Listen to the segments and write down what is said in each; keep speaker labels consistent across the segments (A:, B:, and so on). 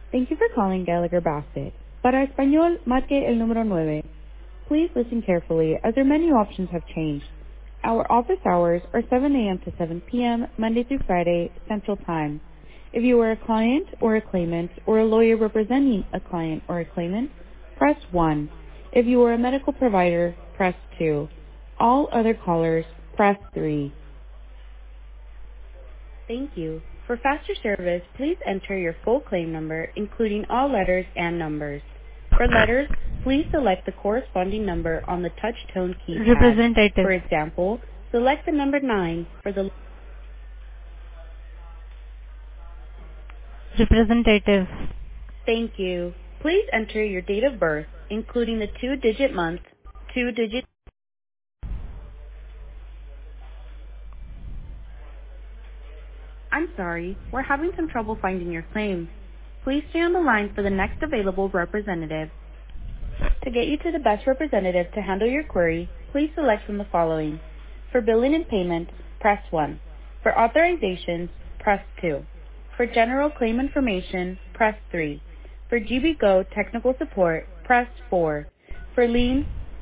A: Thank you for calling Gallagher Bassett. Para español, marque el número 9. Please listen carefully as our menu options have changed. Our office hours are 7 a.m. to 7 p.m. Monday through Friday, Central Time. If you are a client or a claimant or a lawyer representing a client or a claimant, press 1. If you are a medical provider, press 2. All other callers, press 3. Thank you. For faster service, please enter your full claim number, including all letters and numbers. For letters, please select the corresponding number on the touch-tone keypad.
B: Representative.
A: For example, select the number 9 for the...
B: Representative.
A: Thank you. Please enter your date of birth, including the 2-digit month, 2-digit... I'm sorry, we're having some trouble finding your claim. Please stay on the line for the next available representative. To get you to the best representative to handle your query, please select from the following. For billing and payment, press 1. For authorizations, press 2. For general claim information, press 3. For GBGO technical support, press 4. For liens,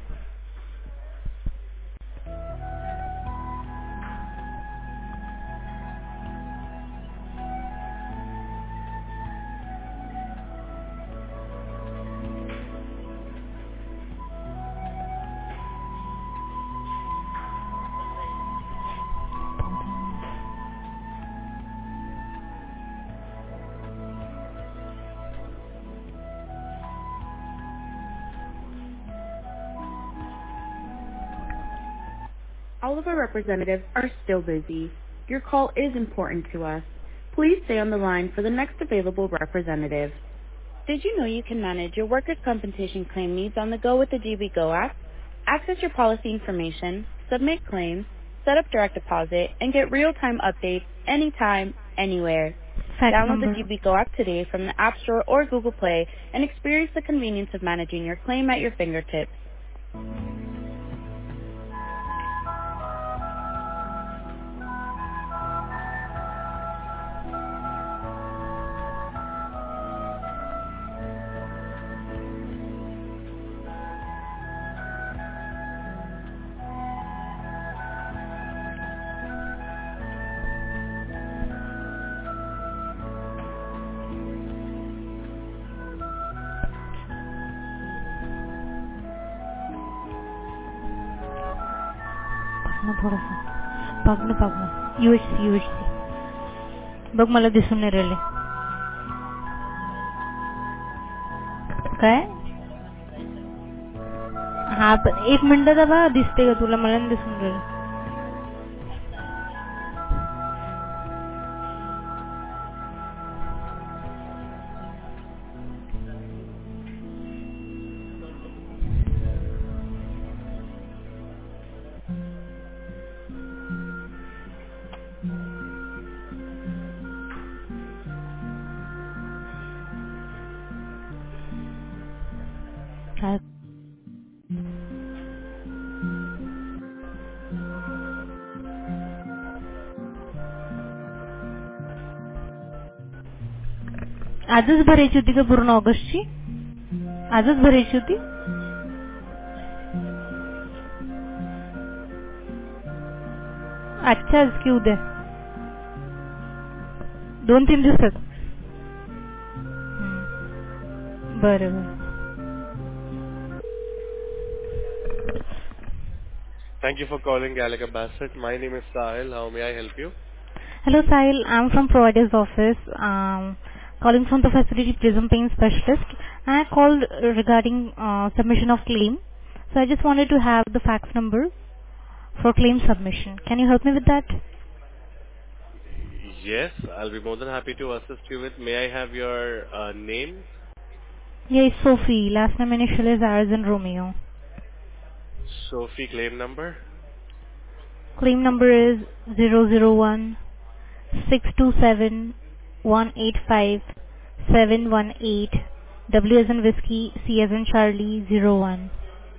A: all of our representatives are still busy. Your call is important to us. Please stay on the line for the next available representative. Did you know you can manage your workers' compensation claim needs on the go with the GB Go app? Access your policy information, submit claims, set up direct deposit, and get real-time updates anytime, anywhere.
B: Fax
A: Download the
B: number.
A: GB Go app today from the App Store or Google Play and experience the convenience of managing your claim at your fingertips.
B: बघ ना थोडंसं. बघ ना. UHC. बघ मला दिसून नाही राहिले. काय? हा पण 1 मिनिट दाबा. दिसते का तुला? मला नाही दिसून राहिलं. काय? आजच भरायची होती का पूर्ण ऑगस्टची? आजच भरायची होती? आजच्याच की उद्या? 2-3 दिवसात. बरं.
C: Thank you for calling Gallagher Bassett. My name is Sahil. How may I help you?
B: Hello, Sahil. I'm from provider's office, calling from the facility Prism Pain Specialist. I called regarding submission of claim. So I just wanted to have the fax number for claim submission. Can you help me with that?
C: Yes, I'll be more than happy to assist you with. May I have your name?
B: Yeah, it's Sophie. Last name initial is R as in Romeo.
C: Sophie, claim number?
B: Claim number is 001 W as in Whiskey, C as in Charlie, 01.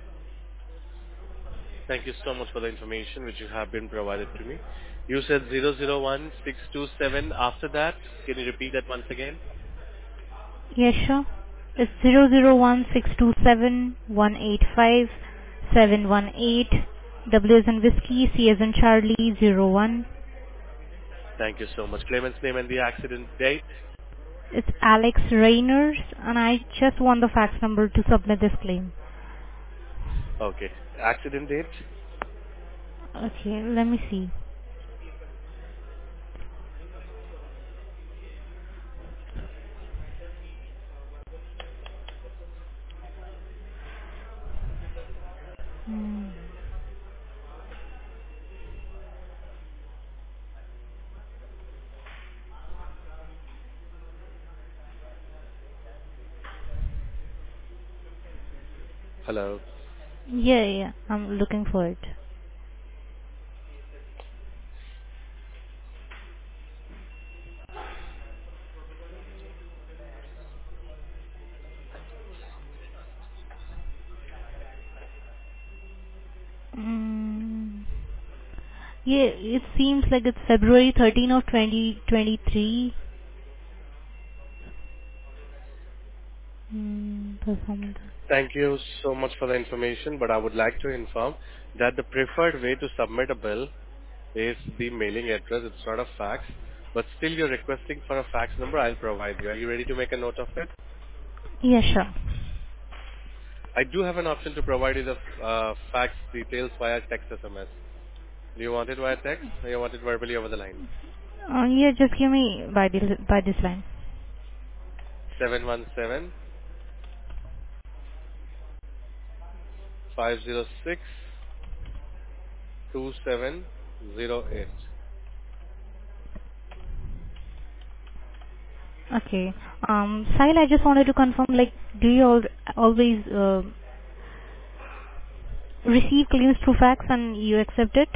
C: Thank you so much for the information which you have been provided to me. You said 001627. After that, can you repeat that once again?
B: Yes, sure. It's 001627185 W as in whiskey, C as in Charlie, 01.
C: Thank you so much. Claimant's name and the accident date.
B: It's Alex Rayners, and I just want the fax number to submit this claim.
C: Okay. Accident date.
B: Okay, let me see. Hmm.
C: Hello.
B: Yeah, I'm looking for it. Mm. Yeah, it seems like it's February 13 of 2023. Performance.
C: Thank you so much for the information, but I would like to inform that the preferred way to submit a bill is the mailing address. It's not a fax, but still you're requesting for a fax number. I'll provide you. Are you ready to make a note of it?
B: Yeah, sure.
C: I do have an option to provide you the fax details via text SMS. Do you want it via text or you want it verbally over the line?
B: Yeah, just give me by this line.
C: 717 506 2708.
B: Okay. Sahil, I just wanted to confirm, like, do you always receive claims through fax and you accept it?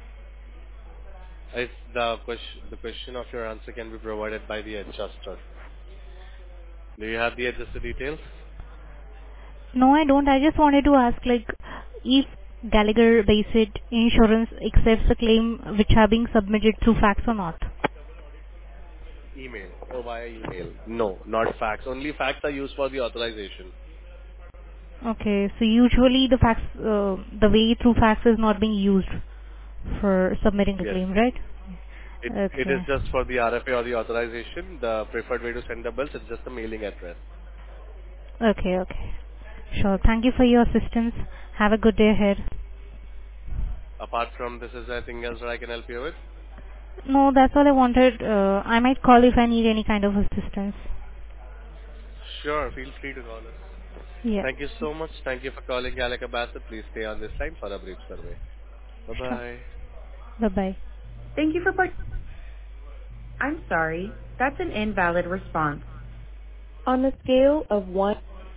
C: If the question of your answer can be provided by the adjuster. Do you have the adjuster details?
B: No, I don't. I just wanted to ask, like, if Gallagher Bassett Insurance accepts the claim which are being submitted through fax or not.
C: Email or via email? No, not fax. Only fax are used for the authorization.
B: Okay, so usually the way through fax is not being used for submitting a
C: Yes.
B: claim, right?
C: It is
B: Okay.
C: just for the RFA or the authorization. The preferred way to send the bills is just a mailing address.
B: Okay. Sure. Thank you for your assistance. Have a good day ahead.
C: Apart from this, is there anything else that I can help you with?
B: No, that's all I wanted. I might call if I need any kind of assistance.
C: Sure, feel free to call us.
B: Yeah.
C: Thank you so much. Thank you for calling Gallagher Bassett. Please stay on this line for a brief survey.
B: Sure.
C: Bye-bye.
B: Bye-bye.
A: Thank you for I'm sorry. That's an invalid response. On a scale of 1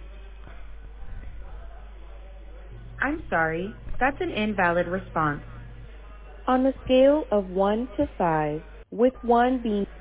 A: I'm sorry. That's an invalid response. On a scale of 1 to 5, with 1 being